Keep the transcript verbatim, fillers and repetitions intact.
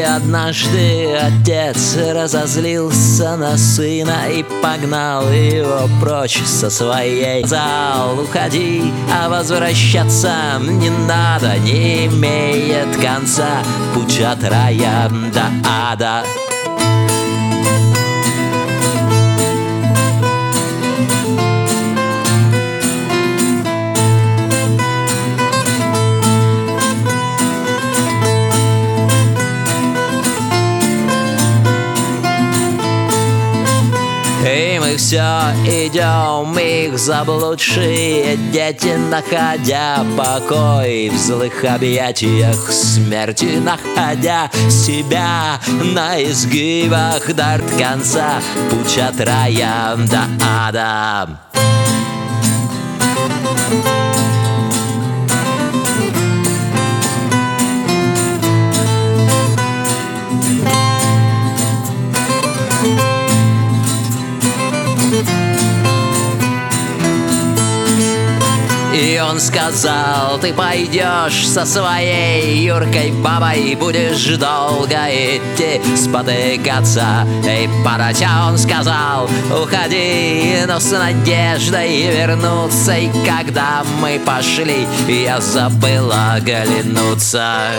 однажды отец разозлился на сына и погнал его прочь со своей. Зал, уходи, а возвращаться не надо, не имеет конца путь от рая до ада. И мы все идем, их заблудшие дети, находя покой в злых объятиях смерти, находя себя на изгибах дарт конца путь от рая до ада. И он сказал: ты пойдешь со своей Юркой бабой, будешь долго идти, спотыкаться и падать. А он сказал: уходи, но с надеждой вернуться. И когда мы пошли, я забыл оглянуться.